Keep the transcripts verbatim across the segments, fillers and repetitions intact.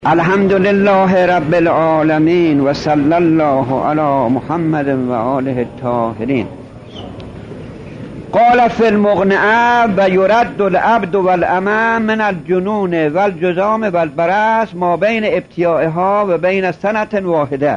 الحمد لله رب العالمين و صلی الله علی محمد و آله الطاهرین. قال فی المقنعه و یرد العبد والامه من الجنون و الجذام و البرص ما بین ابتیائها و بین سنة واحده.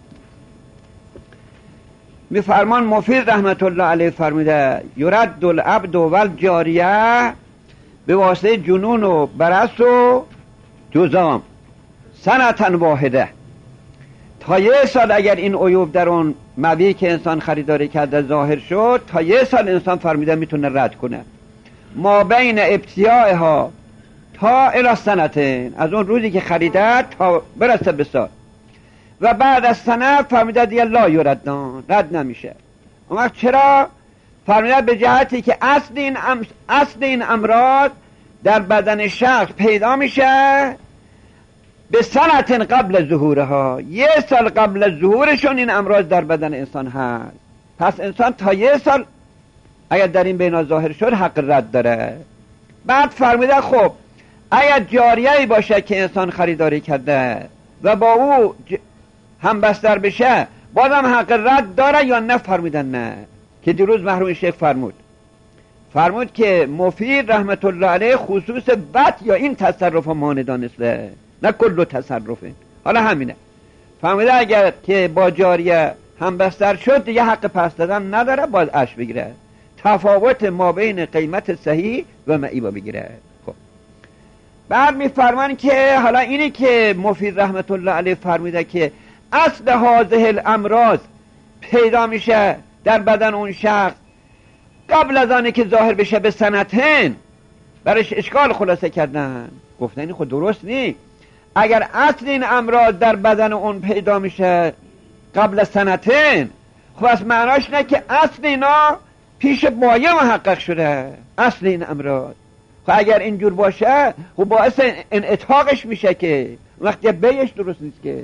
میفرمان مفید رحمت الله علیه فرمیده یرد العبد و الجاریه به واسطه جنون و برص و جذام سنتن واحده، تا یه سال اگر این عیوب در اون مبیعی که انسان خریداری کرده ظاهر شد، تا یه سال انسان فرمیده میتونه رد کنه. ما بین ابتیائها تا الی سنتین، از اون روزی که خریده تا برسه به سال، و بعد از سنه فرمیده دیگه لا یردان، رد نمیشه. اون وقت چرا؟ فرمیده به جهتی که اصل این, ام... اصل این امراض در بدن شخص پیدا میشه به سنتن قبل ظهورها، یه سال قبل از ظهورشون این امراض در بدن انسان هست. پس انسان تا یه سال اگر در این بینا ظاهر شد حق رد داره. بعد فرمیده خب اگر جاریه‌ای باشه که انسان خریداری کرده و با او هم بستر بشه بازم حق رد داره یا نه؟ فرمیدن نه، که دیروز محروم شیخ فرمود فرمود که مفید رحمت الله علیه خصوص بط یا این تصرف مانع دانسته، نه کل تصرفه. حالا همینه فهمیده اگر که با جاریه هم بستر شد دیگه حق پس دادن نداره، باید اش بگیره، تفاوت ما بین قیمت صحیح و معیبا بگیره. خب بعد میفرمان که حالا اینی که مفید رحمت الله علیه فرمیده که اصل هذه الامراض پیدا میشه در بدن اون شخص قبل از آنه که ظاهر بشه به سنتین، برش اشکال خلاصه کردن. گفتن این خود درست نی. اگر اصل این امراض در بدن اون پیدا میشه قبل سنتین، خب از معناش نه که اصل اینا پیش مایه محقق شده. اصل این امراض خب اگر اینجور باشه خب باعث انعطاقش میشه، که وقتی بیش درست نیست، که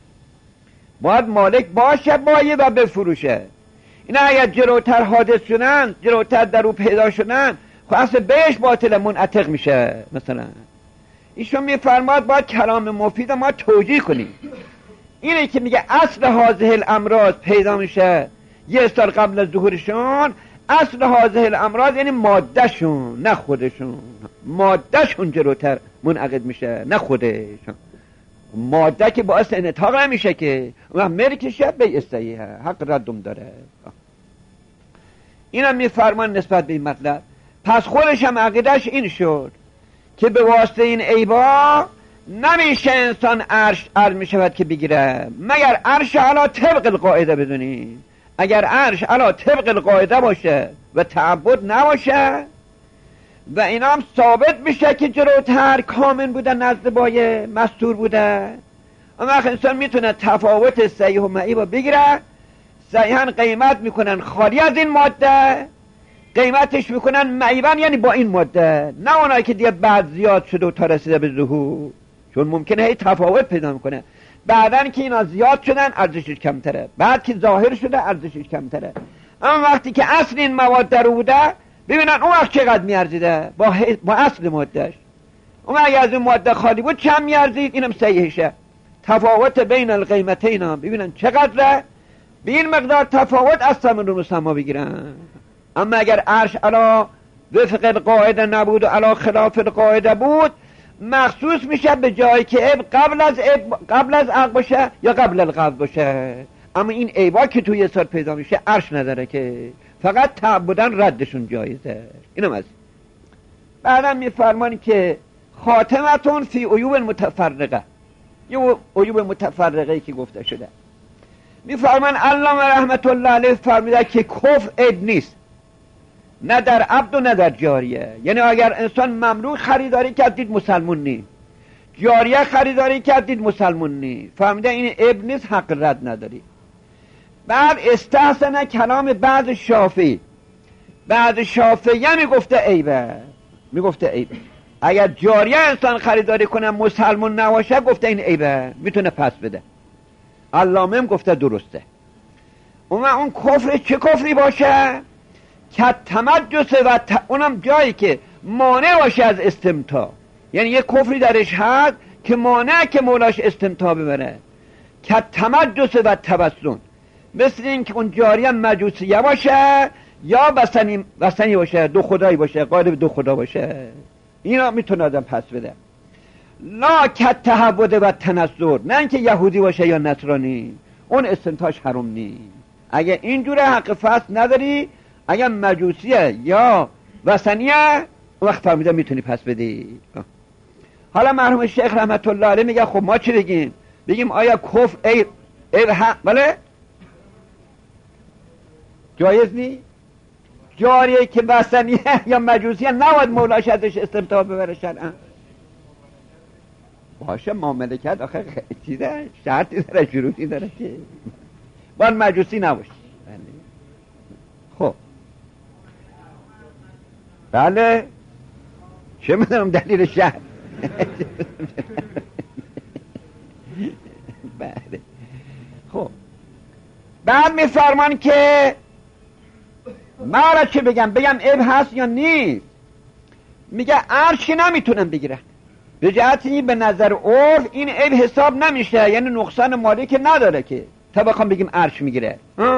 باید مالک باشه مایه و بفروشه. اینا اگر جلوتر حادث شدن، جلوتر در او پیدا شدن، خب اصل بیش باطل منعتق میشه. مثلا ایشون میفرماد باید کلام مفید ما توجیه کنیم. اینه که میگه اصل هذه الامراض پیدا میشه یه سال قبل از ظهورشون. اصل هذه الامراض یعنی مادهشون، نه خودشون. مادهشون جلوتر منعقد میشه، نه خودشون. ماده که باعث انعطاق نمیشه، که و مرکشه به استعیه حق ردم داره. اینم میفرمان نسبت به این مطلب. پس خودش هم عقیدش این شد که به واسطه این عیبا نمیشه انسان عرش عرض میشود که بگیره، مگر عرش علا طبق القاعده بدونی. اگر عرش علا طبق القاعده باشه و تعبد نباشه و اینا هم ثابت میشه که جلوتر کامل بوده، نزد بایه مستور بوده، اون وقت انسان میتونه تفاوت صحیح و معیبا بگیره. صحیحاً قیمت میکنن خالی از این ماده، قیمتش میکنن معیبن یعنی با این ماده، نه اونایی که دیگه بعد زیاد شده و تا رسیده به ظهور، چون ممکنه هی تفاوت پیدا میکنه. بعدن که اینا زیاد شدن ارزشش کمتره، بعد که ظاهر شده ارزشش کمتره. اما وقتی که اصل این مواد در بوده ببینن اون وقت چقدر میارزیده با, با اصل مادهش. اون اگه از این ماده خالی بود چند میارزید؟ اینم صحیحشه. تفاوت بین القیمتین هم ببینن چقدره، به این مقدار تفاوت از ثمن رو مسما بگیرن. اما اگر عرش علا وفق القاعده نبود و علا خلاف القاعده بود، مخصوص میشه به جایی که عیب قبل از عیب قبل از عقد باشه یا قبل القبض باشه. اما این عیبا که توی یه سال پیدا میشه عرش نداره، که فقط تعبدن ردشون جایزه. اینم از بعدم میفرمانی که خاتمتون فی عیوب متفرقه، یه عیوب متفرقه که گفته شده. میفرمان علامه رحمت الله علیه فرمیده که کفر عیب نیست، نه در عبد و نه در جاریه. یعنی اگر انسان مملوک خریداری کردید مسلمون نی، جاریه خریداری کردید مسلمون نی، فهمیده این عیب نیست، حق رد نداری. بعد استحسن کلام بعض شافعی، بعض شافعی میگفته عیبه، میگفته عیبه اگر جاریه انسان خریداری کنه مسلمون نباشه، گفته این عیبه، میتونه پس بده. علامه هم گفته درسته. اون اون کفر چه کفری باشه؟ که تمجس و ت... اونم جایی که مانع باشه از استمتاع، یعنی یه کفری درش هست که مانع که مولاش استمتاع ببره، که تمجس و تبسن، مثل این که اون جاریه مجوسیه باشه یا وثنی وثنی باشه، دو خدایی باشه، قائل دو خدا باشه، اینا میتونه آدم پس بده. لا که تهود و تنصر، نه اینکه یهودی باشه یا نصرانی، اون استمتاعش حرام نی. اگه اینجوره حق فصل نداری، اگه مجوسیه یا وثنیه وقت فهمیده میتونی پس بدی. حالا مرحوم شیخ رحمت الله علیه میگه خب ما چی بگیم؟ بگیم آیا کفر ای ای حق بله جایز نی؟ جاریه که وثنیه یا مجوسیه نباید مولاش ازش استمتاع ببره شرعا. باشه معامله کرد آخه چیزه شرطی داره، شروطی داره که باید مجوسی نباشه. خب بله چه میدونم دلیل شرط. بله خب بعد میفرمان که ما را چه بگم؟ بگم عیب هست یا نیست؟ میگه عرشی نمیتونم بگیرن، به جهت این به نظر عرف این عیب حساب نمیشه، یعنی نقصان مالی که نداره که تا بخوام بگیم عرش میگیره.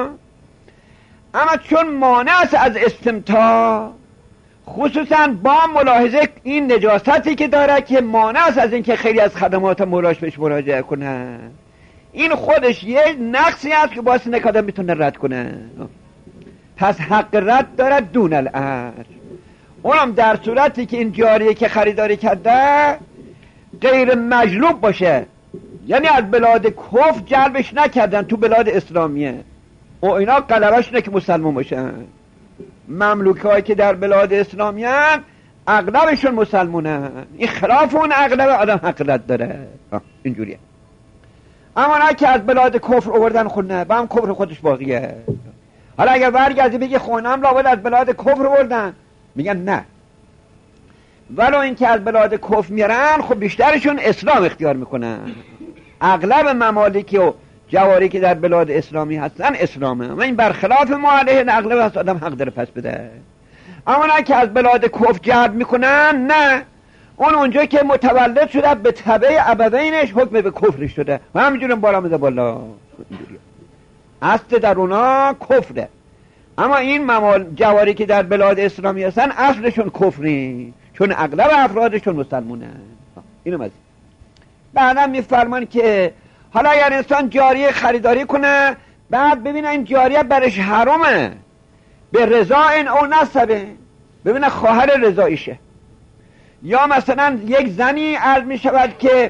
اما چون مانع است از استمتاع، خصوصا با ملاحظه این نجاستی که داره که مانع است از اینکه خیلی از خدمات مولاش بهش مراجعه کنه، این خودش یه نقصی است که باعث نکاده میتونه رد کنه. پس حق رد داره دون العرش، اونم در صورتی که این جاریه که خریداری کرده غیر مجلوب باشه، یعنی از بلاد کفر جلبش نکردن تو بلاد اسلامیه، و اینا غلبش نه که مسلمان باشن. مملوک هایی که در بلاد اسلامی هن اغلبشون مسلمونه، این خلاف اون اغلب آدم حق رد داره. اینجوریه. اما نه که از بلاد کفر آوردن خونه با هم کفر خودش باقیه. حالا اگر برگردی بگی خونم لابد از بلاد کفر آوردن، میگن نه، ولو این که از بلاد کفر میرن خب بیشترشون اسلام اختیار میکنن. اغلب ممالکی و جواری که در بلاد اسلامی هستن اسلامه، و این برخلاف ما علیه اغلب هست، آدم حق داره پس بده. اما نه که از بلاد کفر جلب میکنن، نه، اون اونجا که متولد شده به تبع ابوینش حکم به کفر شده و همینجورم بالا میده بالا. اصل در اونا کفره، اما این ممال جواری که در بلاد اسلامی هستن اصلشون کفری، چون اغلب افرادشون مسلمونه. اینو مزید بعدم میفرمان که حالا اگر انسان جاریه خریداری کنه، بعد ببینه این جاریه برش حرامه به رضا این او نسبه، ببینه خواهر رضاییشه، یا مثلا یک زنی عرض می شود که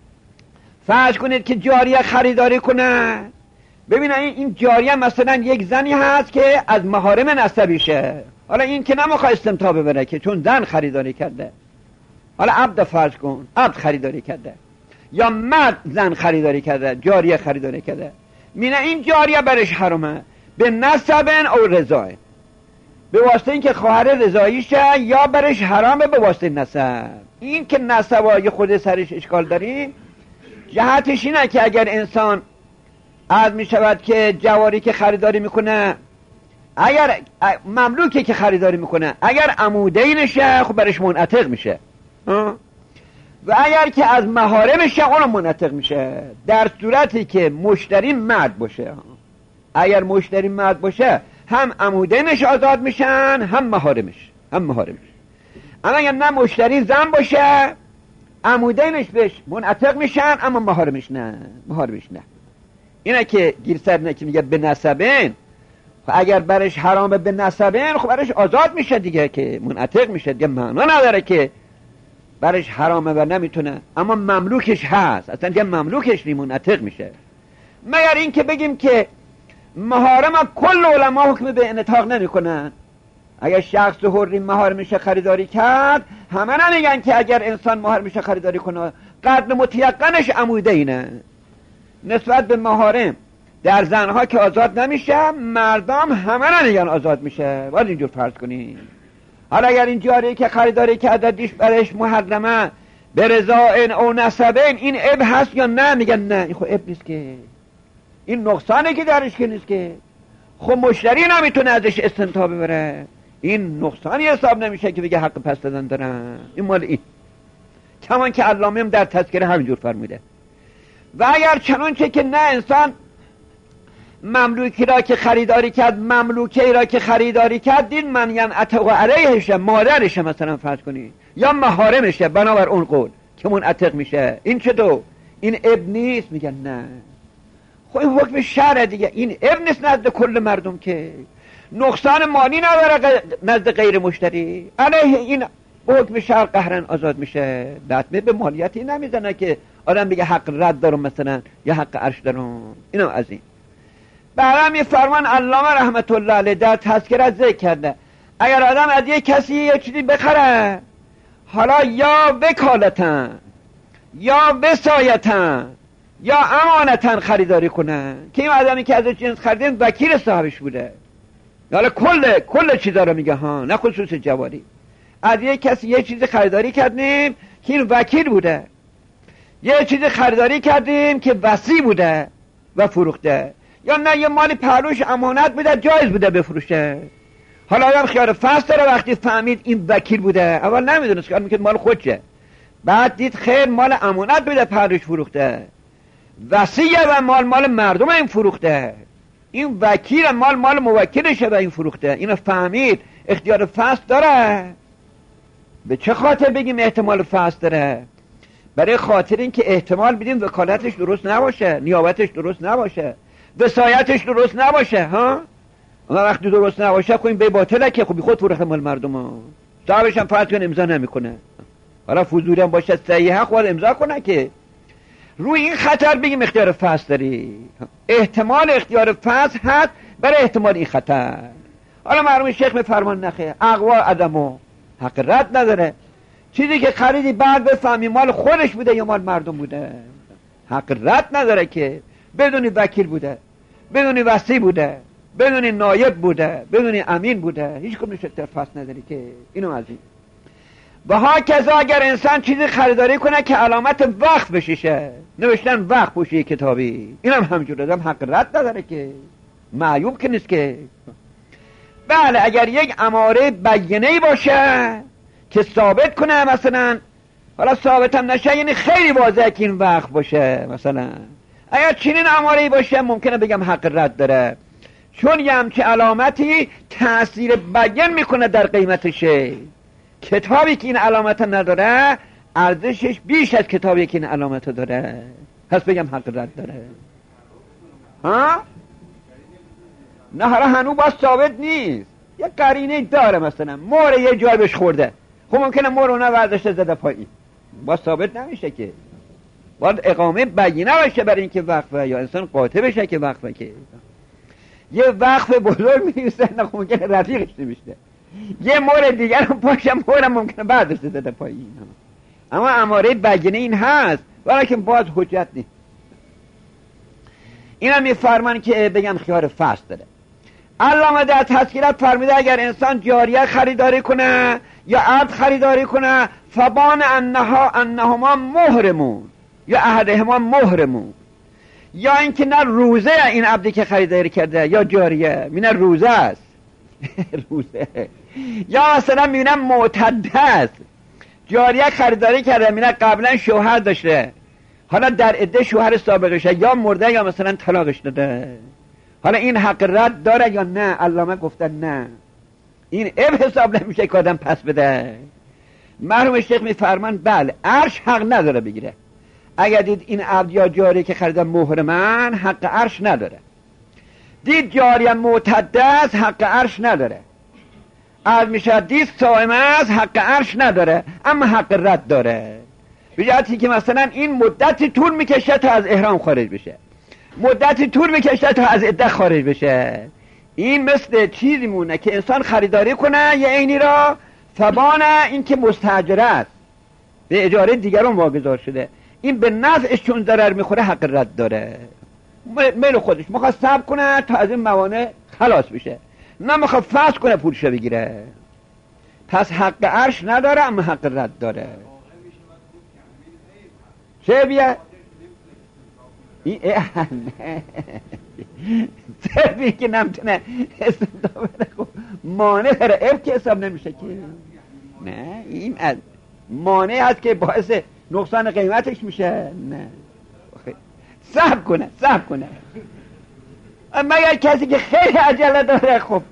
فرض کنید که جاریه خریداری کنه، ببینه این جاریه مثلا یک زنی هست که از محارم نسبیشه، حالا این که نمیخواد استمتاع ببره که چون زن خریداری کرده، حالا عبد فرض کن عبد خریداری کرده یا مرد زن خریداری کرده، جاریه خریداری کرده، مینه این جاریه برش حرامه به نسبن او رضای، به واسطه این که خواهر رضاییشه، یا برش حرامه به واسطه نسب. این که نسبای خود سرش اشکال داریم، جهتش اینه که اگر انسان عرض می شود که جواری که خریداری میکنه، اگر مملوکی که خریداری میکنه اگر عمودینشه خب برش منعتق میشه، و اگر که از محارمشه اونو منعتق میشه، در صورتی که مشتری مرد باشه. اگر مشتری مرد باشه هم عمودینش آزاد میشن هم محارمش هم محارمش. اما اگر نه مشتری زن باشه عمودینش بهش منعتق میشن اما محارمش نه، محارمش نه. اینه که گیرسر نه که میگه به نسبین، اگر برش حرامه به نسبین خب برش آزاد میشه دیگه، که منعتق میشه دیگه، معنا نداره که برش حرامه و نمیتونه، اما مملوکش هست، اصلا دیگه مملوکش نی، منعتق میشه. مگر این که بگیم که محارم کل علما حکم به انعتاق نمی کنن. اگر شخص حری محارمش خریداری کرد، همه نمیگن که اگر انسان محارمش خریداری کنه قدر متیقنش عموده اینه. نسبت به محارم در زنها که آزاد نمیشه، مردم همه نمیگن آزاد میشه، باید اینجور فرض کنیم. حالا اگر این جاری که خریداری کرده دیش برش محرمه به رضاین او نسبین، این عیب هست یا نه؟ میگن نه، این خب عیب نیست که، این نقصانی که درش که نیست که، خب مشتری نمیتونه ازش استمتاع ببره، این نقصانی حساب نمیشه که بگه حق پس دادن دارن. این مال این کمان که علامه در تذکره همینجور فرموده. و اگر چنانچه که نه انسان مملوکی را که خریداری کرد، مملوکی را که خریداری کرد، دین من ین اتق علیهشه، مادرشه مثلا فرض کنی، یا محارمشه بنابر اون قول که منعتق میشه. این چطور؟ این ابن نیست؟ میگن نه، خب این حکم شرع دیگه، این ابن نیست نزد کل مردم که نقصان مالی نداره نزد غیر مشتری، علیه این حکم شرع قهرن آزاد میشه. لطمه به مالیتی نمیزنه که آدم بگه حق رد دارم مثلا یا حق عرش دارم. اینم از این. برام یه فرمان علامه رحمت الله علیه در تذکره ذکر کرده، اگر آدم از یه کسی یه چیزی بخره، حالا یا وکالتن یا وصایتن یا امانتن خریداری کنه، که این آدمی که از جنس خریدیم وکیل صاحبش بوده، حالا کل کل چیزا رو میگه ها، نه خصوص جواری. از یه کسی یه چیزی خریداری کردیم که این وکیل بوده، یه چیزی خریداری کردیم که وصی بوده و فروخته، یا نه یه مالی پهلوش امانت بوده جایز بوده بفروشه. حالا آدم خیال فصل داره وقتی فهمید این وکیل بوده، اول نمیدونست که میگه مال خودشه، بعد دید خیر مال امانت بوده پهلوش فروخته، وصیه و مال مال مردم این فروخته، این وکیل مال مال موکلشه و این فروخته. اینو فهمید اختیار فصل داره. به چه خاطر بگیم احتمال فصل داره؟ برای خاطر این که احتمال بدیم وکالتش درست نباشه، نیابتش درست نباشه، وصایتش درست نباشه. ها وقتی درست نباشه خب این به باطله که خب خود فروخته مال مردم ها، صاحبش هم فرض کن امضا نمیکنه، حالا فضولی هم باشه صحیحه خود امضا کنه، که روی این خطر بگیم اختیار فصل داری. احتمال اختیار فصل هست برای احتمال این خطر. حالا مرحوم شیخ میفرمان نخیر اقوا عدمو، حق رد نداره. چیزی که خریدی بعد بفهمی مال خودش بوده یا مال مردم بوده، حق رد نداره که بدونی وکیل بوده، بدونی وصی بوده، بدونی نایب بوده، بدونی امین بوده، هیچ کدومش اختیار فصل نداری که. اینو از این. و ها کذا اگر انسان چیزی خریداری کنه که علامت وقت بشیشه، نوشتن وقت پوشی کتابی، اینم همجور آدم حق رد نداره که، معیوب که نیست که. بله اگر یک اماره بینه‌ای باشه که ثابت کنه، مثلا حالا ثابت هم نشه یعنی خیلی واضحه که این وقت باشه، مثلا اگر چنین اماره‌ای باشه ممکنه بگم حق رد داره، چون یه همچه علامتی تأثیر بیان میکنه در قیمتشه. کتابی که این علامت نداره ارزشش بیش از کتابی که این علامت داره، پس بگم حق رد داره. ها؟ نه حالا هنو باز ثابت نیست، یه قرینه داره، مثلا مور یه جای بهش خورده، خب ممکنه مور اونه ورداشته زده پایین، باز ثابت نمیشه که، باید اقامه بیانه باشه برای اینکه وقفه، یا انسان قاطع بشه که وقفه. که یه وقف بزرگ می‌نویسه نه ممکنه رفیقش نمیشه، یه مورد دیگر هم پاشم مورم ممکنه بعدش زده پایین. اما اماره بیانه این هست ولیکن باز حجت نیست. این هم میفرمان که بگم خیار فصل داره. علامه در تذکیرات فرمیده اگر انسان جاریه خریداری کنه یا عبد خریداری کنه، فبان انها انهما محرمون یا احدهما محرمون، یا اینکه نه روزه این عبدی که خریداری کرده یا جاریه میونه روزه است روزه، یا مثلا میونه معتده است، جاریه خریداری کرده میونه قبلا شوهر داشته، حالا در عده شوهر سابقشه یا مرده یا مثلا طلاقش داده، حالا این حق رد داره یا نه؟ علامه گفتن نه، این عیب حساب نمیشه که آدم پس بده. مرحوم شیخ میفرمان بله عرش حق نداره بگیره. اگر دید این عبد یا جاری که خریدن محرمن حق عرش نداره، دید جاری معتده است حق عرش نداره، از میشه دید صائم است حق عرش نداره، اما حق رد داره. بجاتی که مثلا این مدتی طول میکشه تا از احرام خارج بشه، مدتی طول میکشه تا از عده خارج بشه. این مثل چیزی مونه که انسان خریداری کنه یه عینی را، فبانه این که مستاجره است به اجاره دیگران واگذار شده، این به نفعش چون ضرر میخوره حق رد داره. میل خودش میخواد صبر کنه تا از این موانع خلاص بشه، نه میخواد فسخ کنه پولشو بگیره، پس حق عرش نداره اما حق رد داره. چه بیه؟ این صرفی که نمتونه استفاده بده خب مانع داره، اب که حساب نمیشه که. نه این از مانعی هست که باعث نقصان قیمتش میشه؟ نه. صبر کنه صبر کنه مگر کسی که خیلی عجله داره. خب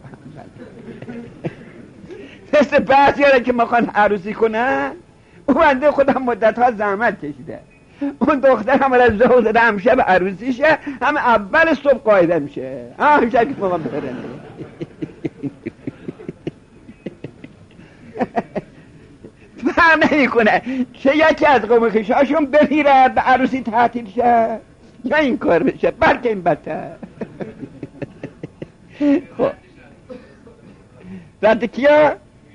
مثل بعضی هاره که میخوان عروسی کنن، اون بنده خودم مدت ها زحمت کشیده، اون دختر هم از زهو زده هم شب عروسیشه، هم اول صبح قایده میشه، هم شب که مقام برنه فهم نمی کنه چه یکی از قوم خویشاشون بمیره به عروسی تعطیل شه یا این کار بشه، بلکه این بدتر. خب رد کیا؟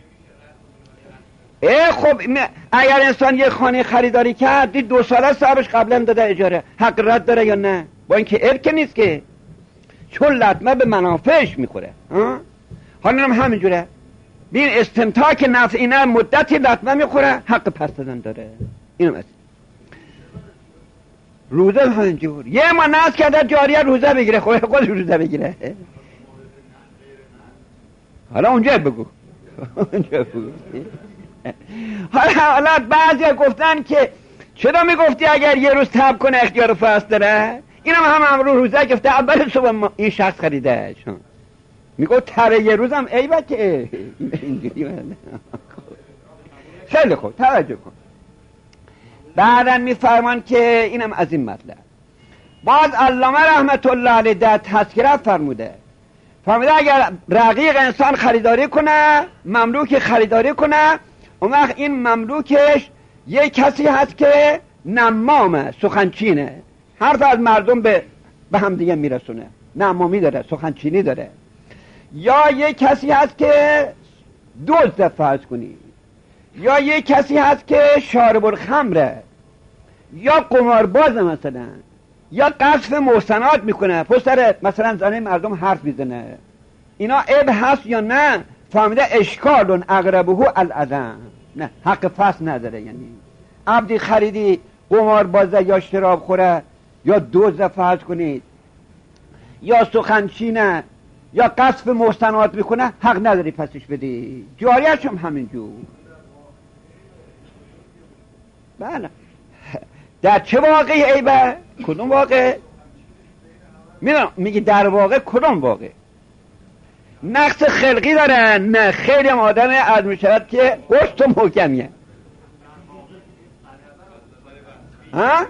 ای خب اگر انسان یه خانه خریداری کرد دید دو ساله صاحبش قبلا داده اجاره، حق رد داره یا نه؟ با اینکه عیب که نیست که، چون لطمه به منافعش میخوره. حالا هم همینجوره، بین استمتاع که نفع اینه مدتی لطمه میخوره، حق پس دادن داره. اینو مثل روزه همینجور، یه ما ناز کرده جاریه روزه بگیره، خود خود روزه بگیره. حالا اونجا بگو اونجا بگو. حالا حالا بعضی گفتن که چرا میگفتی اگر یه روز تب کنه اختیار فصل داره؟ این هم هم امرو روزه گفته اول صبح این شخص خریده، چون میگو تره یه روز هم عیبه که اینجوری. خیلی خوب توجه کن. بعدن میفرمان که اینم از این مطلب. باز علامه رحمت الله علیه در تذکره فرموده فرموده اگر رقیق انسان خریداری کنه، مملوک خریداری کنه، اون وقت این مملوکش یک کسی هست که نمامه، سخنچینه، حرف از مردم به به هم دیگه میرسونه، نمامی داره، سخنچینی داره. یا یک کسی هست که دزد فرض کنی، یا یک کسی هست که شارب الخمره، یا قمارباز مثلا، یا قذف محسنات میکنه، پسر مثلا زنه مردم حرف میزنه. اینا عیب هست یا نه؟ فهمیده اشکال اقربه العدم، نه حق فصل نداره. یعنی عبدی خریدی قماربازه یا شراب خوره یا دزد فرض کنید، یا سخنچینه، یا قذف محسنات میکنه، حق نداری پسش بدی. جاریش هم همینجور. بله در چه واقعی عیبه؟ کدوم واقع؟ میدونم میگی در واقع کدوم واقع؟ نقص خلقی داره؟ نه، خیلی هم آدم از میشود که قشت و محکمیه. ها؟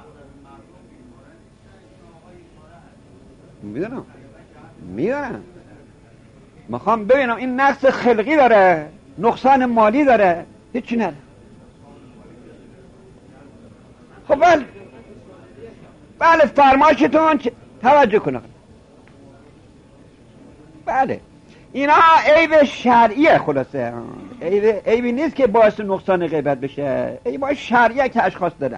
میدونم میدونم میخوام ببینم این نقص خلقی داره، نقصان مالی داره، هیچی نداره. خب بله بله فرمایشتون توجه کنه. بله اینا عیب شرعیه، خلاصه عیب عیبی نیست که باعث نقصان غیبت بشه، عیبای شرعیه که اشخاص دارن،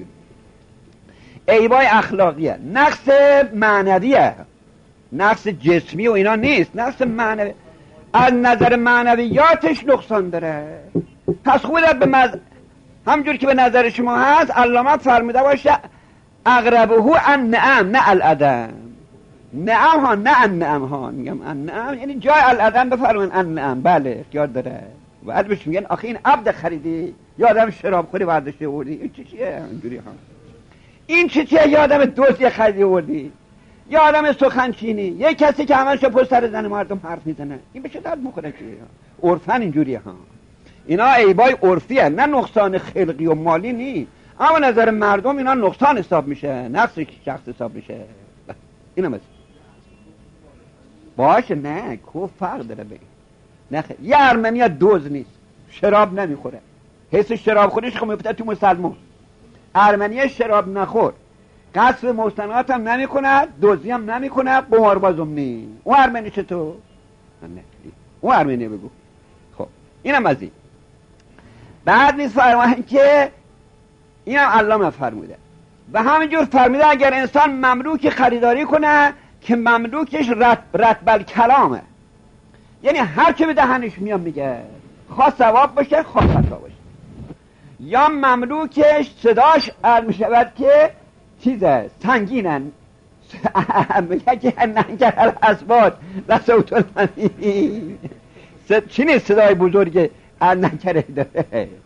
عیبای اخلاقیه. نقص معنویه، نقص جسمی و اینا نیست، نقص معنوی. از نظر معنویاتش نقصان داره. پس خودت به مز... همجور که به نظر شما هست علامه فرموده باشه اقربه ان نعم نه العدم. نعم ها نه ان نعم ها، میگم ان نعم یعنی جای العدم بفرمون ان نعم. بله اختیار داره. و علمش میگن آخه این عبد خریدی یا آدم شراب خوری برداشته وردی، این چی چیه اینجوری ها؟ این چی چیه؟ یا آدم دوستی خریدی وردی، یا آدم سخنچینی، یه کسی که همش پشت سر زن مردم حرف میزنه، این به چه درد میخوره؟ عرفن اینجوری ها. اینا عیبای عرفیه، نه نقصان خلقی و مالی نی. اما نظر مردم اینا نقصان حساب میشه، نقص شخص حساب میشه. اینا مثل باشه نه کو فرق داره بگی. نه خیلی یه ارمنی دوز نیست، شراب نمیخوره، حس شراب خورش خب میفته تو مسلمان. ارمنی شراب نخور، قصف محسنات هم نمی کنه، دوزی هم نمی کنه، قماربازم نی. اون ارمنی چطور؟ نه اون ارمنی بگو. خب اینم از این. بعد نیست فرمایند که اینم علامه فرموده و همینجور فرموده اگر انسان مملوک خریداری کنه که مملوکش رت رتبل کلامه، یعنی هر چه به دهنش میام میگه، خواه ثواب باشه خواه خطا باشه. یا مملوکش صداش عرض میشود که چیزه سنگینن، میگه که ننگر الاسباد و صوت المنی. چی نیست صدای بزرگ ننگره داره؟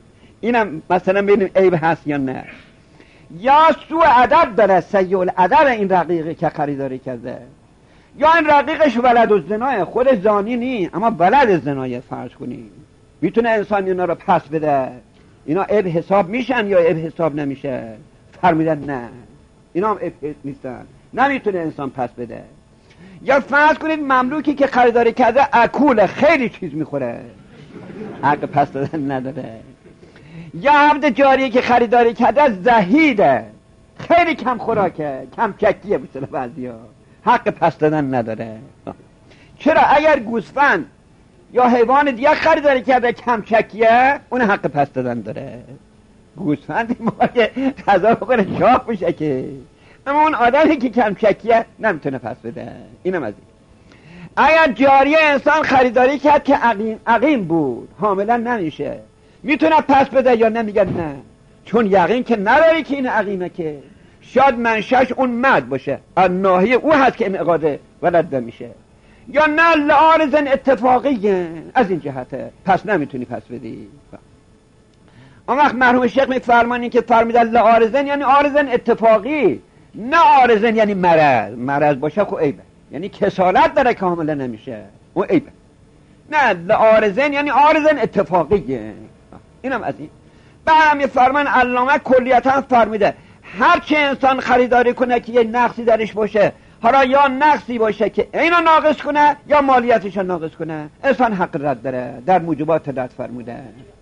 اینم مثلا ببینیم عیب هست یا نه. یا سوء ادب داره، سیء الادب این رقیقی که خریداری کرده، یا این رقیقش ولد الزنا، خود زانی نی اما ولد الزنا فرض کنی، میتونه انسان اینا رو پس بده؟ اینا عیب حساب میشن یا عیب حساب نمیشه؟ فرمودن نه، اینا هم عیب نیستن، نمیتونه انسان پس بده. یا فرض کنید مملوکی که خریداری کرده اکول، خیلی چیز میخوره، حق پس دادن نداره. یا عبد جاریه که خریداری کرده زهیده، خیلی کم خوراکه، کم چکیه، مثل بعضیا، حق پس دادن نداره. چرا؟ اگر گوسفند یا حیوان دیگه خریداری کرده کم چکیه، اون حق پس دادن داره. گوسفند ما که غذا بخوره چاق بشه که، اما اون آدمی که کم چکیه نمیتونه پس بده. اینم از این. اگر جاریه انسان خریداری کرد که عقیم, عقیم بود، حاملا نمیشه، میتونه پس بده یا نمیگن نه؟ چون یقین که نداری که این عقیمه، که شاید منشأش اون مرد باشه، از ناحیه او هست که انعقاد ولد میشه، یا نه لعارضن اتفاقیه، از این جهته پس نمیتونی پس بدی. اون وقت مرحوم شیخ میفرمانی که فرمیدن لعارضن یعنی عارضن اتفاقی، نه عارضن یعنی مرض. مرض باشه خب عیبه، یعنی کسالت داره که حامله نمیشه، اون عیبه. نه لعارضن یعنی عارضن اتفاقیه. اینم از این. بعدم میفرمان علامه کلیتا فرمیده هر چه انسان خریداری کنه که یه نقصی درش باشه، حالا یا نقصی باشه که اینو ناقص کنه یا مالیاتش رو ناقص کنه، انسان حق رد داره، در موجبات رد فرموده.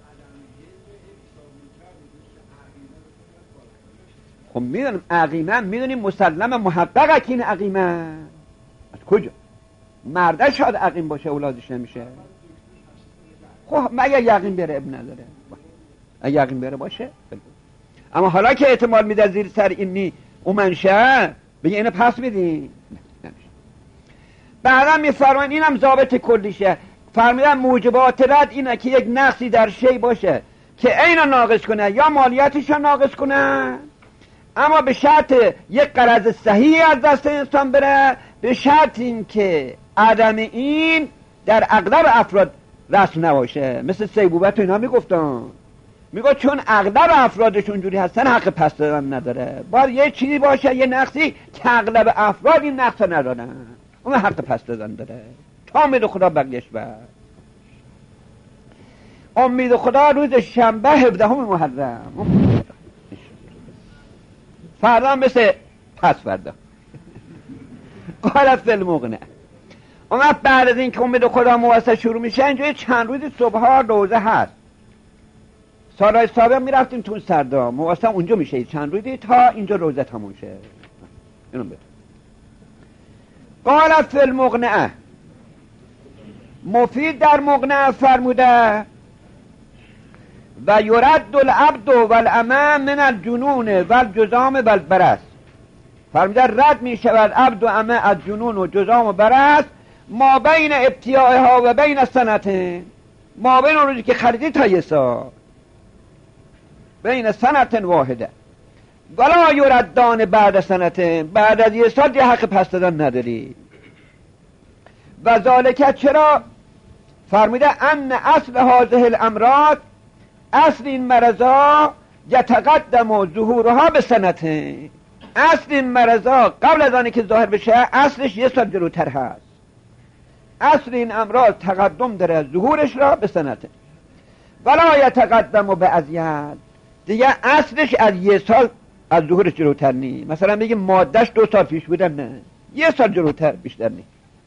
خب میدونم عقیمه، میدونیم مسلم محققه که این عقیمه از کجا؟ مرده شاید عقیم باشه اولادش نمیشه. خب اگر یقین بره اب نداره، اگر یقین بره باشه. اما حالا که احتمال میده زیر سر اینی او منشه بگه اینو پس بدین، نمیشه. بعدا میفرمان اینم ضابط کلیشه، فرمیدن موجبات رد اینه که یک نقصی در شی باشه که اینو ناقص کنه یا مالیاتش رو ناقص کنه، اما به شرط یک غرض صحیح از دست انسان بره، به شرط این که عدم این در اغلب افراد رسم نباشه. مثل سیبوبت و اینا میگفتن، میگو چون اغلب افرادش اونجوری هستن حق پس دادن نداره، باید یه چیزی باشه، یه نقصی که اغلب افراد این نقص ندارن، اون حق پس دادن داره. تا امید خدا بقیش بر امید خدا روز شنبه هفدهم محرم، فردا مثل پس فردا قال فی المغنه. اون بعد از این که امید خدا موسع شروع میشه، اینجا چند روز صبحها روزه هست. سالهای سابق میرفتیم تو سردا، موسع اونجا میشه چند روزی تا اینجا روزه تموم شه. اینو بده. قال فی المغنه، مفید در مغنه فرموده و یرد العبد والامه من الجنون والجذام والبرص. فرموده رد می شود عبد و امه از جنون و جذام و برص ما بین ابتیاعها و بین سنته، ما بین اون روزی که خریدی تا یه سال، بین سنت واحده. ولا یردان بعد سنته، بعد از یه سال یه حق پس دادن نداری. و ذالک چرا؟ فرموده ان اصل هذه الامراض، اصل این مرضا یتقدم و ظهورها به سنته، اصل این مرضا قبل از آنی که ظاهر بشه اصلش یه سال جلوتر هست. اصل این امراض تقدم داره ظهورش را به سنته. ولا یتقدم و به ازید، دیگه اصلش از یه سال از ظهورش جلوتر نی. مثلا بگیم مادهش دو سال پیش بودن، نه یه سال جلوتر بیشتر نی.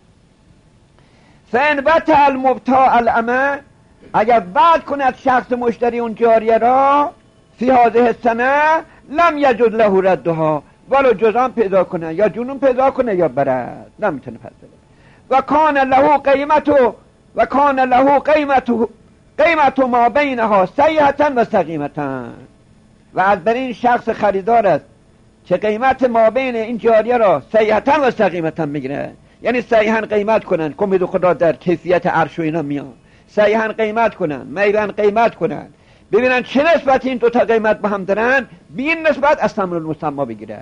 فانبت المبتاع الامه، اگر بعد کند شخص مشتری اون جاریه را فی هذه السنه لم یجد له ردها، ولو جزام پیدا کنه یا جنون پیدا کنه یا برد نمیتونه پس بده. و کان له قیمتو و کان له قیمتو قیمتو ما بینها سیئتا و سقیمتا، و از بر این شخص خریدار است که قیمت ما بین این جاریه را سیئتا و سقیمتا میگیره. یعنی صحیحاً قیمت کنن، کمید خدا در کیفیت عرش و اینا میان، صحیحاً قیمت کنن، میلن قیمت کنن، ببینن چه نسبت این دو تا قیمت با هم دارن، بی این نسبت از ثمن المسمى بگیره.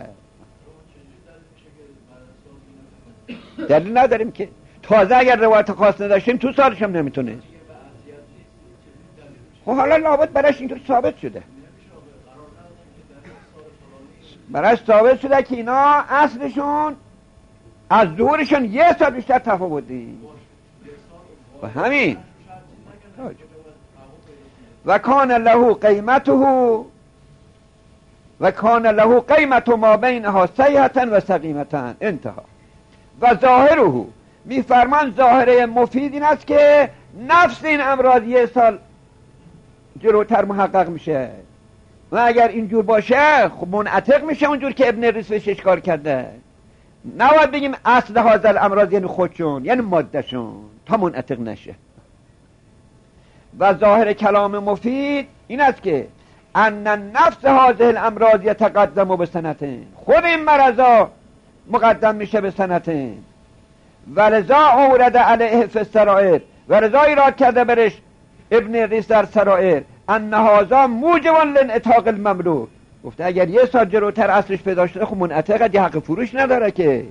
دلیل نداریم که، تازه اگر روایت خاص نداشتیم تو سالش هم نمیتونه. خب حالا لابد براش اینطور ثابت شده، براش ثابت شده که اینا اصلشون از ظهورشون یه سال بیشتر تفاوت دید و همین و کان له قیمته و کان له قیمت ما بینها سیحة و سقیمة انتها. و ظاهره، میفرمان ظاهره مفید این است که نفس این امراض یه سال جلوتر محقق میشه و اگر اینجور باشه خب منعتق میشه اونجور که ابن ریس اشکار کرده. نباید بگیم اصل هازل امراض یعنی خودشون، یعنی مادهشون، تا منعتق نشه. و ظاهر کلام مفید این است که ان نفس هذه الامراض یتقدم به سنتین، خود این مرضا مقدم میشه به سنتین. ولذا اورد علیه فی السرائر، ولذا ایراد کرده برش ابن ریس در سرائر ان هذا موجب لانعتاق المملوک، گفته اگر یه سال جلوتر اصلش پیدا شده خب منعتق دیگه حق فروش نداره که،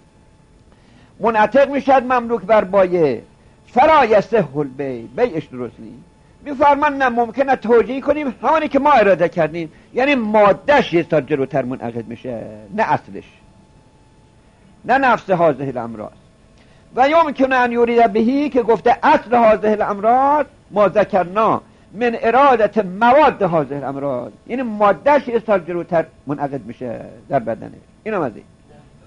منعتق میشد مملوک بر بایه. فلا یصح البیع، بیعش درست نیست. میفرمان نه ممکنه توجیه کنیم همونی که ما اراده کردیم، یعنی مادهش یه سال جلوتر منعقد میشه نه اصلش، نه نفس هذه الامراض. و یمکن ان یرید بهی که گفته اصل هذه الامراض ما ذکرنا من ارادت مواد هذه الامراض، یعنی مادهش یه سال جلوتر منعقد میشه در بدنه. اینم از این.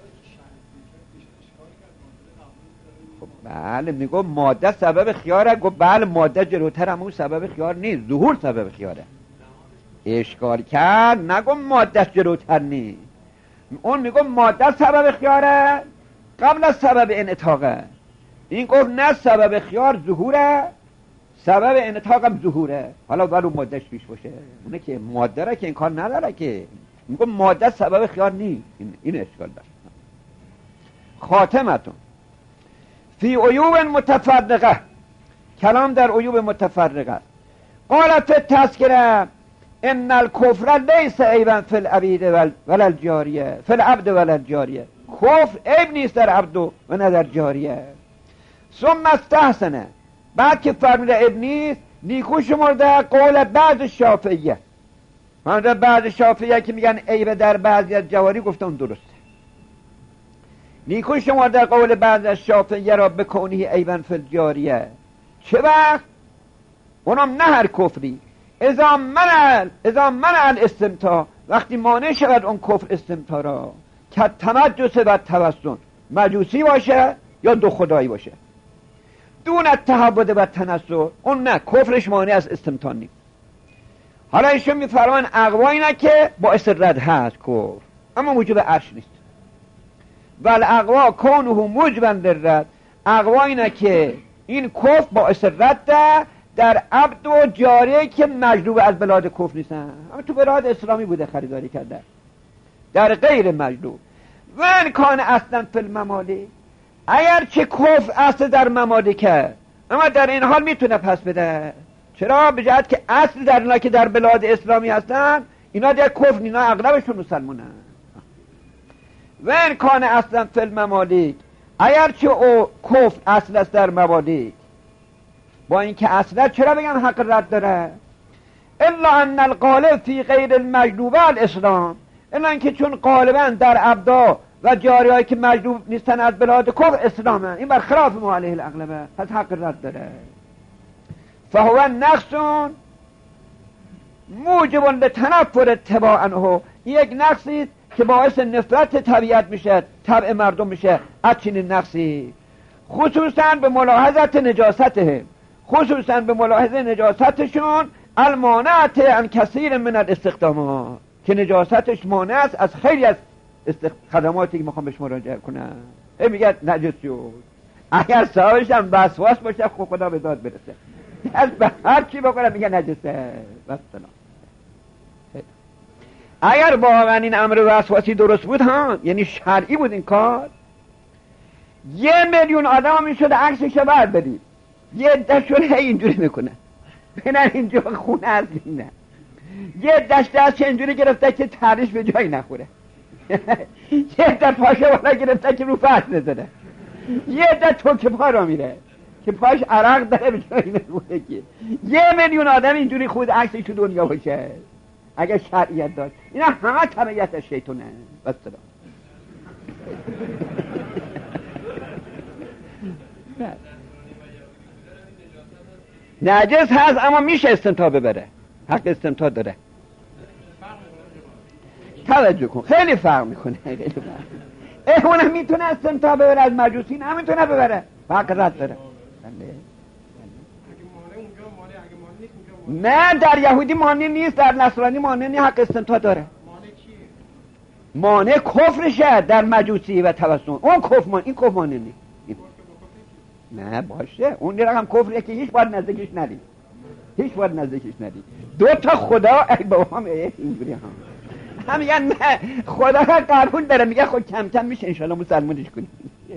بله میگم ماده سبب خیاره، گفت بله ماده جلوتر همون سبب خیار نیست، ظهور سبب خیاره. اشکال کرد نگم ماده جلوتر نیست، اون میگم ماده سبب خیاره قبل از سبب انعتاقه، این گفت نه سبب خیار ظهوره، سبب انعتاقم ظهوره. حالا ولو مادهش پیش باشه، اونه که ماده را که این کار نداره که، میگم ماده سبب خیار نیست. این, این اشکال داره. خاتمتون فی عیوب متفرقه، کلام در عیوب متفرقه. قالت تذکره ان الکفر لیس عیبا فی العبید ولا الجاریه فی العبد ولا الجاریه، کفر عیب نیست در عبد و نه در جاریه. ثم استحسنه، بعد که فرموده عیب نیست نیکو شمرده قول بعض شافعیه، فرموده بعض شافعیه که میگن عیب در بعضی از جواری، گفتم درسته. نیکو شمرده قول بعض از شافعیه را بکونی عیبا فی الجاریه، چه وقت؟ اونم نه هر کفری، اذا منع اذا منع الاستمتاع، وقتی مانع شود اون کفر استمتاع را، که تمجس و توسن، مجوسی باشه یا دو خدایی باشه، دون التعبد و تنسل، اون نه کفرش مانع از استمتاع نیست. حالا ایشون میفرمان اقوا اینه که باعث رد هست کفر، اما موجب عرش نیست. ول اقوا کونه موجبا للرد، اقوا اینه که این کفر باعث رد در عبد و جاریه که مجلوب از بلاد کفر نیستن، اما تو بلاد اسلامی بوده خریداری کرده، در غیر مجلوب. و ان کان اصلا فی الممالک، اگر چه کفر اصل در ممالکه اما در این حال میتونه پس بده. چرا؟ به جهت که اصل در اینا که در بلاد اسلامی هستن اینا در کفر، اینا اغلبشون مسلمانن. و ان کان اصلا فی الممالک، اگر چه او کفر اصل است در ممالک، با اینکه اصلا چرا بگن حق رد داره؟ الا ان الغالب فی غیر المجلوبه الاسلام، الا اینکه چون غالبا در عبدا و جاریایی که مجلوب نیستن از بلاد کفر اسلامه، این بر خلاف ما علیه الاغلبه، پس حق رد داره. فهو نقص موجب لتنفر اتباع عنه، یک نقصی که باعث نفرت طبیعت میشه، طبع مردم میشه از چنین نقصی، خصوصا به ملاحظت نجاسته، خصوصا به ملاحظه نجاستشون، المانعت عن کثیر من الاستخدامات، که نجاستش مانع است از خیلی از خدماتی که میخوام بهش مراجعه کنم. این میگه نجس شد، اگر صاحبش هم وسواس باشه خب خدا به داد برسه، از به هر چی بکنم میگه نجسه. بس سلام. اگر واقعا این امر وسواسی درست بود ها، یعنی شرعی بود این کار، یه میلیون آدم میشد عکسش رو بر بدید، یه دشون هی اینجوری میکنه بینن اینجا خونه از نه، یه دشت دست اینجوری گرفته که ترش به جایی نخوره، یه در پاشه بالا گرفته که رو فرش نزده، یه در توک پا را میره، که پاش عرق داره به جایی نمونه که یه میلیون آدم اینجوری خود عکسش تو دنیا باشه اگه شرعیت داشت. اینا همه تبعیت از شیطونه. بس نجس هست اما میشه استمتاع ببره، حق استمتاع داره. توجه کن خیلی فرق میکنه، خیلی فرق. اونم میتونه استمتاع ببره از مجوسی، نمیتونه ببره، حق رد داره. نه در یهودی مانع نیست، در نصرانی مانع نیست، حق استمتاع داره. مانع کفرشه در مجوسی و توسن، اون کفر مانع، این کفر مانع نیست. نه باشه اون رقم کفریه که هیچ باید نزدیکش ندید، هیچ باید نزدیکش ندید. دو تا خدا ای بابا هم اینجوری هم هم میگن نه خدا قبول داره، میگه خود کم کم میشه انشالله مسلمانش کنیم.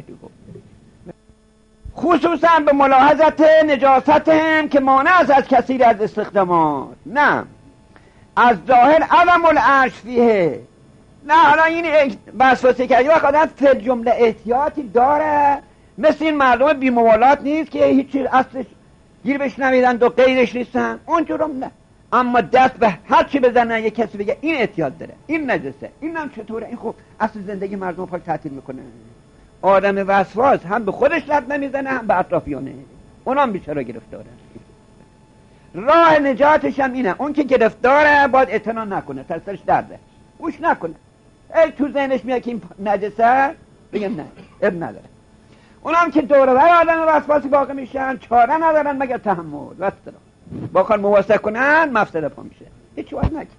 خصوصا به ملاحظت نجاست هم که مانع است از کثیر از استخدامات. نه از ظاهر علم العرش فیه. نه حالا این وسوسه کردی وقت آدم فی جمله احتیاطی داره، مثل این مردم بی‌مبالات نیست که هیچ چیز اصلش گیر بهش نمیدن دو غیرش نیستن، اونجورم نه. اما دست به هر چی بزنن یک کسی بگه این احتیاط داره، این نجسه، این هم چطوره، این خب اصل زندگی مردم پاک تعطیل میکنه. آدم وسواس هم به خودش لط نمیزنه هم به اطرافیانه، اونم بیچاره گرفتاره. راه نجاتش هم اینه، اون که گرفتاره باید اعتنا نکنه، ترسش درده اوش نکنه. ای تو ذهنش میاد که این نجسه بگه نه اب نداره. اونم که دوره بر آدم وسواسی واقع میشن چاره ندارن مگر تحمل واسه با کار مواسطه کنن مفسده پا میشه، هیچ وقت نکن.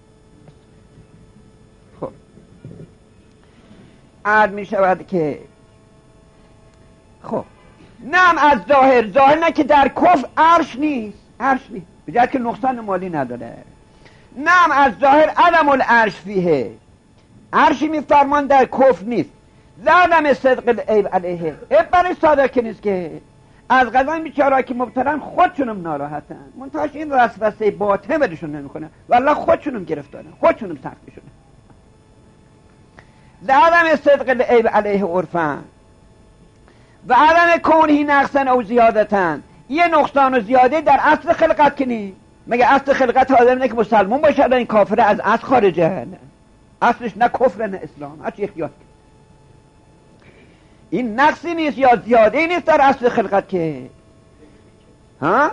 خب عرض میشود که خب نم از ظاهر، ظاهر نه که در کفر عرش نیست، عرش نیست بجد که نقصان مالی نداره. نم از ظاهر علم العرش فیه، عرشی میفرمان در کفر نیست. زادم صدق العیب علیه، عیب برای صادق که نیست که از قضای بیچاره‌ها که مبتلن خودشونم ناراحتن، منتهاش این وسوسه باطن بدشون نمیکنه والله خودشونم گرفتارن، خودشونم سخت میشونه. زادم صدق العیب علیه عرفا و عدم کونهی نقصن او زیادتن، یه نقصان و زیاده در اصل خلقت که نیست. مگه اصل خلقت آدم اینه که مسلمان باشه؟ این کافره از اصل خارجه، اصلش نه کفر نه اسلام، هرچی اختیار. این نقصی نیست یا زیاده نیست در اصل خلقت که ها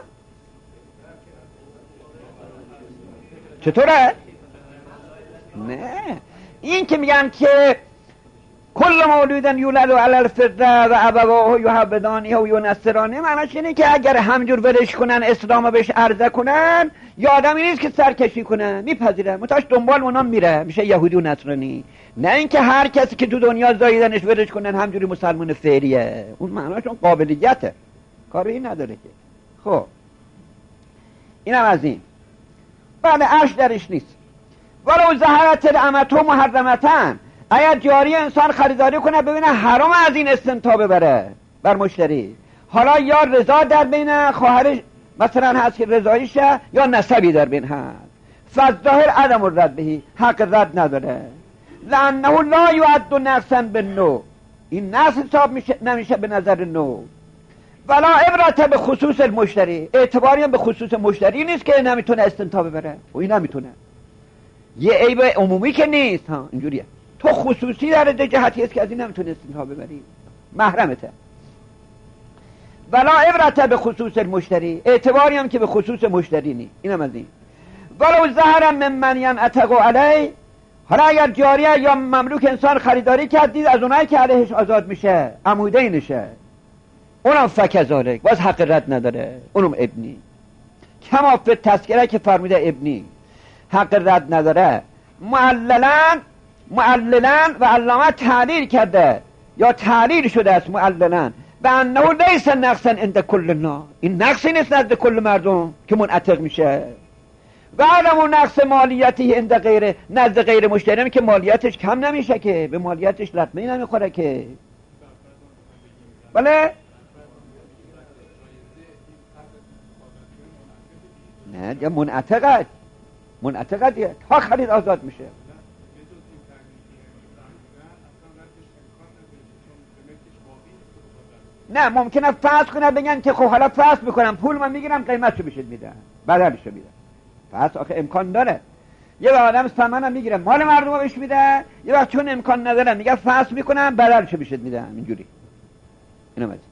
چطوره؟ نه این که میگن که کل مولودن یولد علی الفطره و ابواه یهودانیه و ینصرانیه، معناش اینه که اگر همجور ولش کنن اسلام بهش عرضه کنن یا آدمی نیست که سرکشی کنن، میپذیره، متاش دنبال اونام میره میشه یهودی و نصرانی. نه اینکه هر کسی که تو دنیا زاییدنش ولش کنن همجوری مسلمان فعلیه، اون معناش اون قابلیته، کاری نداره که. خب اینم از این. بله عرش درش نیست. ولو ظهرت الامة محرمتن، اگر جاری انسان خریداری کنه ببینه حرام از این استمتاع ببره بر مشتری، حالا یا رضا در بین خواهرش مثلا هست که رضاییشه یا نسبی در بین هست، فالظاهر عدم الرد بهی، حق رد نداره. لانه لا یعد نقصا بالنوع، این نقص حساب میشه نمیشه به نظر نوع. ولا عبرت به خصوص المشتری، اعتباری هم به خصوص مشتری نیست که نمیتونه استمتاع ببره و این نمیتونه، یه عیب عمومی که نیست ها، اینجوریه تو خصوصی در جهتی است که از این نمیتونه استمتاع ببری، محرمته. ولا عبرت به خصوص المشتری، اعتباری هم که به خصوص مشتری نیست، اینم از این. ولو ظهر ممن ینعتق علیه، حالا اگر جاریه یا مملوک انسان خریداری کردید از اونایی که علیهش آزاد میشه عموده اینشه، اونم فکذالک باز حق رد نداره، اونم ابنی کما فی تذکره که فرموده ابنی حق رد نداره. معللن معللن و علامه تعلیل کرده یا تعلیل شده است معللن به انه لیس نقصا عند کل الناس، این نقصی نیست نزد کل مردم که منعتق میشه. و علم نقص مالیتی عند غیر، نزد غیر مشتری که مالیاتش کم نمیشه که به مالیاتش لطمه نمیخوره که. بله نه یا منعتقد منعتقد تا خرید آزاد میشه. نه ممکنه فرض کنه بگن که خب حالا فرض میکنم پول من میگیرم قیمتشو بهش میدم بدلشو میدم. فرض آخه امکان داره یه آدم ثمنم میگیره مال مردم بهش میده، یه وقت چون امکان نداره میگه فرض میکنم بدلشو بهش میدم. اینجوری اینو مزید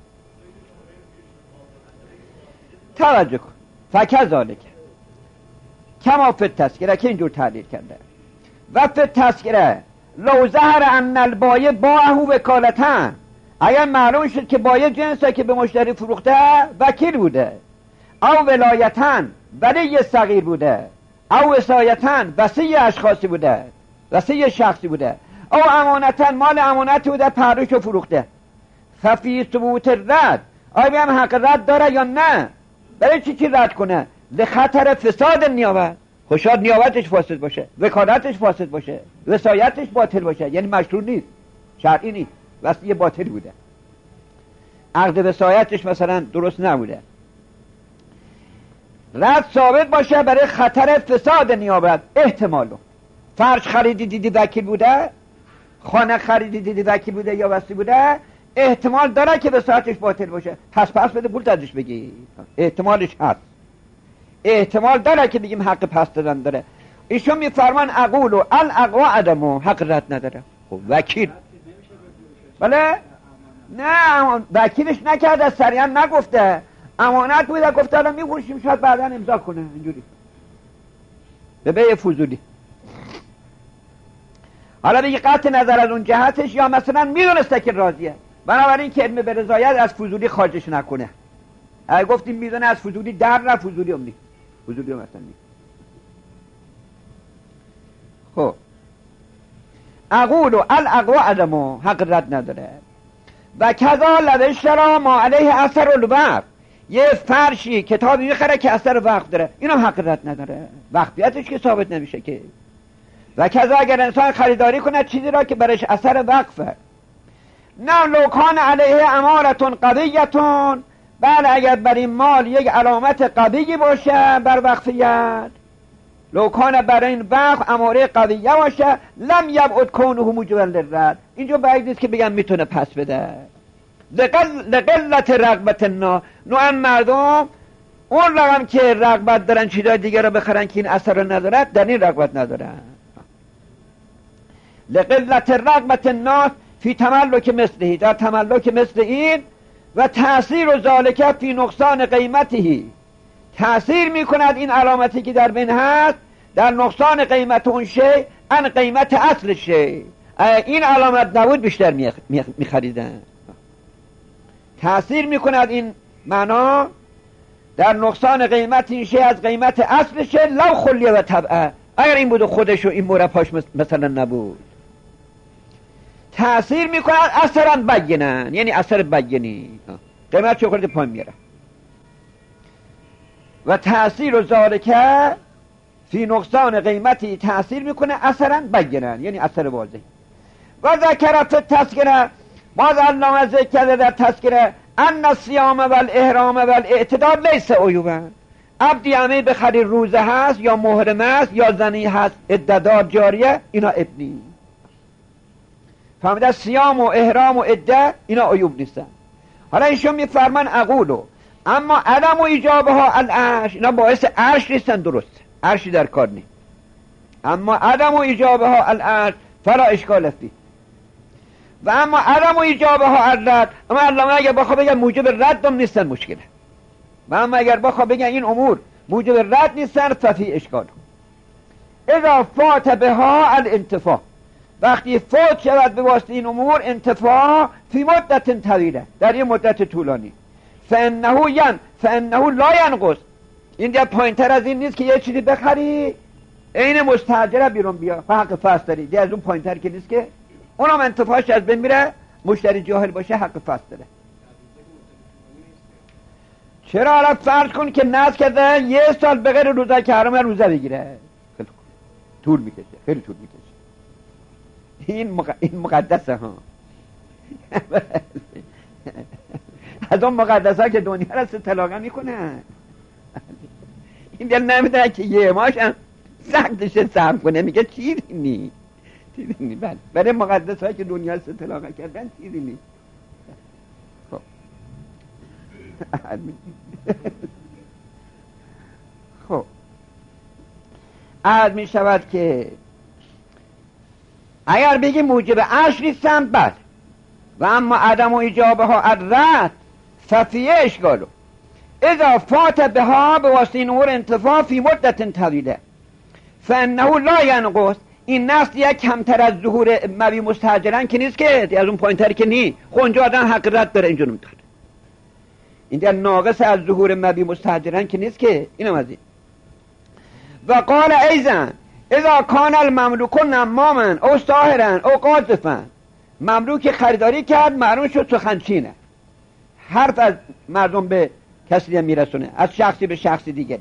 توجه کن. فکذالک کما فی التذکره که اینجور تعبیر کرده و فی التذکره لو ظهر ان البایع باعه وکالتا، اگر معلوم شد که بایع جنسه که به مشتری فروخته وکیل بوده، او ولایتا ولی صغیر بوده، او وصایتا وصی اشخاصی بوده وصی شخصی بوده، او امانتا مال امانتی بوده پرداشت فروخته، ففی ثبوت الرد آیا هم حق رد داره یا نه؟ برای چی چی رد کنه؟ لخطر فساد نیابت، خوشاد نیابتش فاسد باشه، وکالتش فاسد باشه، وصایتش باطل باشه، یعنی مشروع نیست، شرعی نیست، وصیه باطل بوده، عقد وصایتش مثلا درست نبوده، رد ثابت باشه برای خطر فساد نیابت. احتمالو فرش خریدی دیدی وکیل بوده، خانه خریدی دیدی وکیل بوده یا وصی بوده، احتمال داره که وصایتش باطل باشه، پس پس بده پول دادش بگی، احتمالش هست، احتمال داره که بگیم حق پس دادن داره. ایشون میفرمان اقولو الاقوا عدمو، حق رد نداره. خب وکیل بله نه وکیلش نکرده، سریعا نگفته، امانت بوده گفته الان میفروشیم شاید بعدا امضا کنه، اینجوری به بیع فضولی. حالا دیگه قطع نظر از اون جهتش، یا مثلا میدونسته که راضیه، بنابراین که علم به رضایت از فضولی خارجش نکنه. اگه گفتیم میدونه از فضولی در نه، فضولی هم نیست، فضولی هم اصلا نیست. خب اقولو الاقوا عدمو، حق رد نداره. و کذا لو اشتری ما علیه اثر الوقف، یه فرشی کتابی میخره که اثر وقف داره، اینم حق رد نداره، وقفیتش که ثابت نمیشه که. و کذا اگر انسان خریداری کنه چیزی را که برش اثر وقفه، نه لوکان علیه امارتون قویتون، بله اگر بر این مال یک علامت قوی باشه بر وقفیت، لوکان بر این وقف اماره قویه باشه، لم یبعد کونه موجبا للرد، اینجا بعید نیست که بگم میتونه پس بده. لقلت رغبت الناس، نوعا مردم اون رقم که رغبت دارن چیزای دیگه رو بخرن که این اثر رو نداره، در این رغبت ندارن. لقلت رغبت الناس فی تملک مثله، در تملک مثل این، و تأثیر و ذالکه فی نقصان قیمتی، تأثیر میکند این علامتی که در بین هست در نقصان قیمت اون شی ان قیمت اصل شی. این علامت نبود بیشتر میخریدن. تأثیر میکند این معنا در نقصان قیمت این شی از قیمت اصل شی، لو خلیه و طبعه، اگر این بود خودشو این مرپاش مثلا نبود. تأثیر میکند اثرا بینن، یعنی اثر بینی، قیمت چه خورده پایین میره. و تأثیر و ذالکه فی نقصان قیمتی، تأثیر میکنه اثرا بینن، یعنی اثر واضح. و ذکر فی التذکره، باز علامه ذکر کرده در تذکره، ان الصیام و الاحرام و الاعتداد لیس عیوبا، عبدی همه بخری روزه هست یا محرم است یا زنی هست عددار جاریه، اینا ابنی فهمیده، صیام و احرام و عده اینا عیوب نیستن. حالا ایشون میفرمان اقولو اما عدم و ایجابه ها العرش، اینا باعث عرش نیستن، درست عرشی در کار نیست، اما عدم و ایجابه ها العرش فلا اشکال فی. و اما عدم و ایجابه ها الرد، اما علامه اگر بخوا بگن موجب رد هم نیستن مشکله، و اما اگر بخوا بگن این امور موجب رد نیستن ففی اشکال. اذا فات بها الانتفاع، وقتی فوت شود به واسطه این امور انتفاع فی مدت طویله، در یه مدت طولانی، فانه ین فانه لا ینقص، این دیگه پایینتر از این نیست که یه چیزی بخری عین مستاجره بیرون بیا حق فصل داری، دیگه از اون پایینتر که نیست که اونم انتفاعش از بین میره، مشتری جاهل باشه حق فصل داره. چرا؟ حالا فرض کن که ناز کرده یه سال به غیر روزه که حرام روزه بگیره، خیلی طول میکشه، خیلی طول میکشه. این مق... این مقدسه ها از اون مقدسه ها که دنیا را ستلاقه میکنه. این دل نمیدونه که یه ماش هم سختش صرف کنه، میگه چیزی نی چیزی نی. برای مقدسه ها که دنیا را ستلاقه کردن چیزی نی. خب خب عرض می شود که اگر بگیم موجب عشر نیستن بله، و اما عدم و ایجابه ها الرد ففیه اشکالو اذا فات بها به واسطه نور انتفاع فی مدت طویله فانه لا ینقص. این نقص یک کمتر از ظهور مبی مستعجلن که نیست، که از اون پایینتری که نی خونجا آدم حق رد داره اینجا نمیداره. این در ناقص از ظهور مبی مستعجلن که نیست که اینم از این. و قال ایزن اذا کان المملوک نماما او ساهرا او قاذفا، مملوک خریداری کرد معلوم شد سخنچینه، حرف از مردم به کسی میرسونه، از شخصی به شخصی دیگری.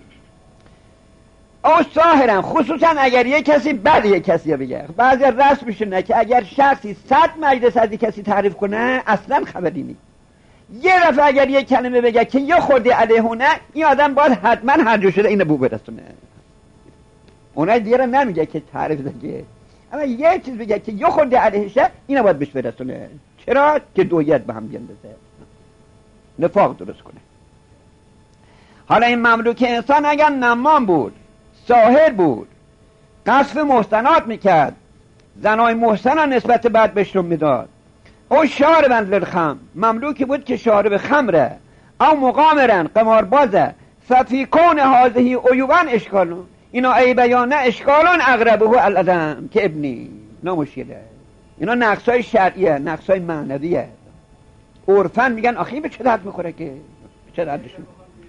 او ساهرن، خصوصا اگر یک کسی بعد یک کسی بگه. بعضی رسم میشونه که اگر شخصی صد مجلس از یک کسی تعریف کنه اصلا خبری نیست. یه دفعه اگر یک کلمه بگه که یه خورده علیهونه، این آدم باید حتما هر جو شده اینو بو برسونه. اونای دیگه رو نمیگه که تعریف بگه، اما یه چیز بگه که یه خورده علیهشه، اینو باید بهش برسونه. چرا؟ که دویت به هم بیندازه، نفاق درست کنه. حالا این مملوک انسان اگر نمام بود، ساحر بود، قصف محسنات میکرد، زنای محسن نسبت بعد بهشون میداد، او شاربند للخمر، مملوکی بود که شارب خمره، او مقامرن قماربازه، ففی کون هذه عیوبن اشکالون، اینا عیبه یا نه اشکالون اقربه الادم که ابنی نامشکله. اینا نقصای شرعیه، نقصای معنویه. عرفن میگن آخی به چه درد میخوره که به چه دردشون.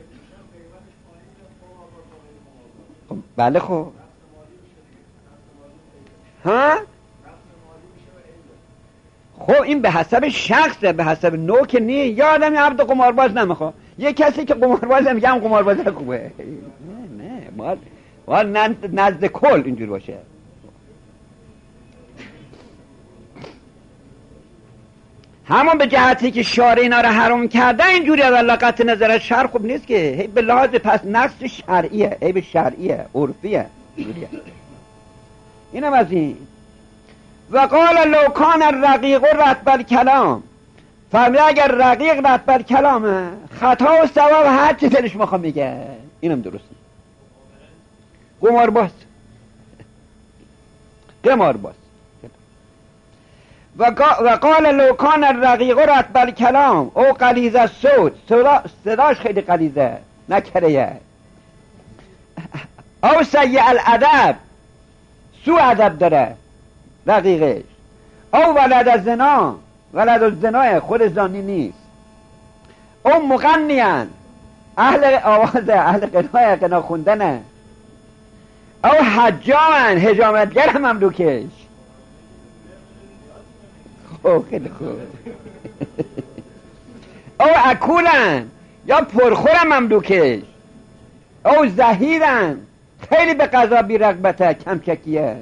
خب بله خب ها خب این به حسب شخصه، به حسب نوع که نی. یا آدمی عبد قمارباز نمیخواد، یه کسی که قمارباز میگه هم قمارباز خوبه. نه نه باید باید نزد کل اینجور باشه. همون به جهتی که شارع اینا رو حرام کرده اینجوری از لقت نظر شرع خوب نیست که به لحاظ پس نقص شرعیه، عیب شرعیه، عرفیه. اینم از این. و قال لو کان الرقیق رطب الکلام، فرمود اگر رقیق رطب الکلامه خطا و ثواب هر چی دلش میخواد میگه، اینم درسته. قمارباز قمارباز و قال لو کان الرقیق رطب الکلام او غلیظ الصوت، صداش خیلی غلیظه نکریه، او سیء الادب، سو ادب داره رقیقش، او ولد الزنا، ولد الزنا خود زانی نیست، او مغنیان، اهل آوازه، اهل قناه قنا خوندنه، او حجامن، حجامتگر هم مملوکش. خب خیلی خوب. او اکولن، یا پرخورم مملوکش، او زهیدن، خیلی به قضا بی رغبته، کمچکیه،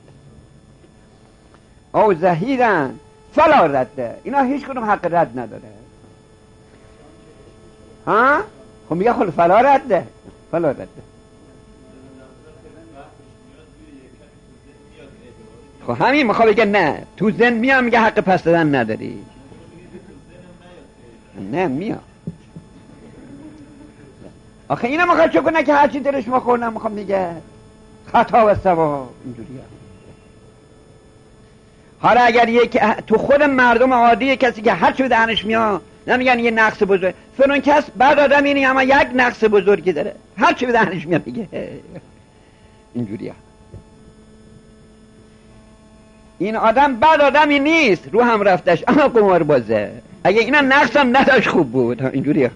او زهیدن فلا رده، اینا هیچ کدوم حق رد نداره. ها؟ خب میگه خب فلا رده، فلا رده. خب همین میخواه بگه نه تو زن میام، میگه حق پس دادن نداری. نه میام آخه اینو میخواد چه کنه که هرچی دلش میخواد نمیخواد میگه خطا و ثواب اینجوریه. حالا اگر یک تو خود مردم عادی کسی که هر چی به دهنش میاد نمیگن یه نقص بزرگ، فلان کس بعد آدم اینی اما یک نقص بزرگی داره، هر چی به دهنش میاد میگه اینجوریه. این آدم بعد آدمی نیست، رو هم رفتش اما قمار بازه. اگه اینا نقص هم نداشت خوب بود اینجوریه.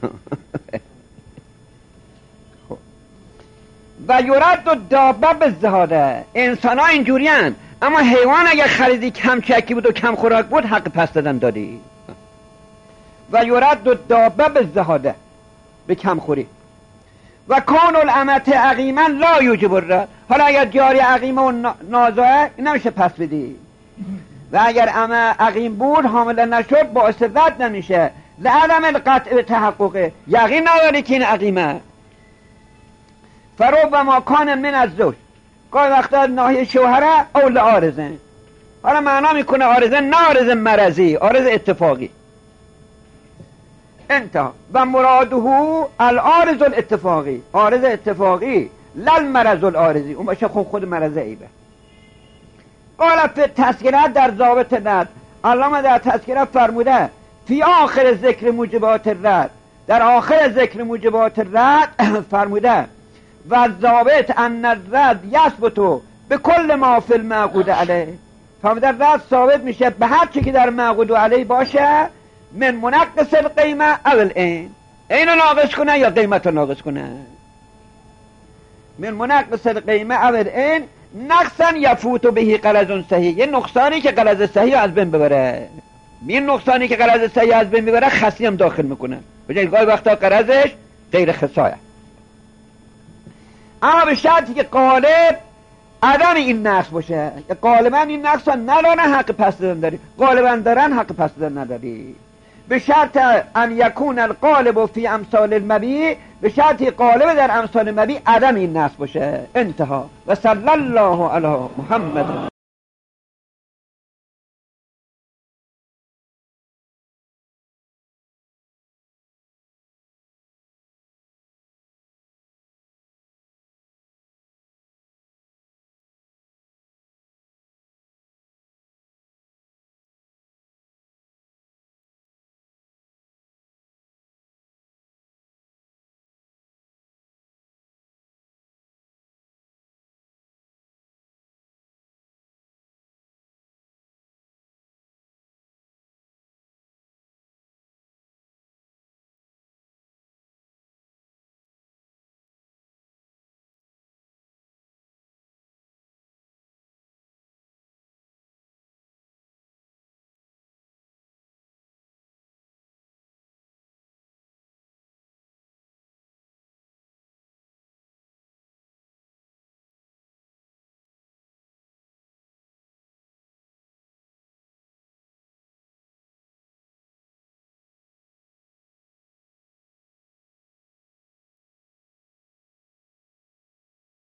و یورد و دابه به زهاده، انسان ها اینجوری هن، اما حیوان اگر خریدی کم چکی بود و کم خوراک بود حق پس دادن دادی. و یورد و دابه به زهاده، به کم خوری. و کان الامت عقیما لا یوجب الرد، حالا اگر جاری عقیمه و نازاه نمیشه پس بدی، و اگر امه عقیم بود حامله نشد باعث رد نمیشه، لعدم القطع تحققه، یقین نداری که این عقیمه. فرو و ما کان من از زوج، گاهی وقتا ناحیه شوهره او لعارضه، حالا معنا میکنه عارضه نه عارضه مرضی، عارضه اتفاقی. انتها. و مراده العارض الاتفاقی، عارض اتفاقی، لل مرض العارضی، اون باشه خود خود مرض عیبه. قال فی تذکره در ضابط رد، علامه در تذکره فرموده فی آخر ذکر موجبات رد، در آخر ذکر موجبات رد فرموده و ضابط ان الرد یثبت به کل ما فی المعقود علیه، فرموده رد ثابت میشه به هر چی که در معقود علیه باشه، من منقص القیمه او العین، عین ناقص کنه یا قیمت رو ناقص کنه، من منقص القیمه او العین نقصا یفوت بهی غرض صحیح، یه نقصانی که غرض صحیح از بین ببره. این نقصانی که غرض صحیح از بین میبره خصی هم داخل میکنه، بجای گاهی وقتا غرضش غیر خصایه. اما به شرطی که غالب عدم این نقص باشه، غالبا این نقص ها ندارن حق پس دادن داری، غالبا دارن حق پس دادن نداری. به شرط ان یکون الغالب فی امثال المبیع، به شرطی غالب در امثال مبیع عدم این نقص باشه. انتها. و صلی الله علی محمد.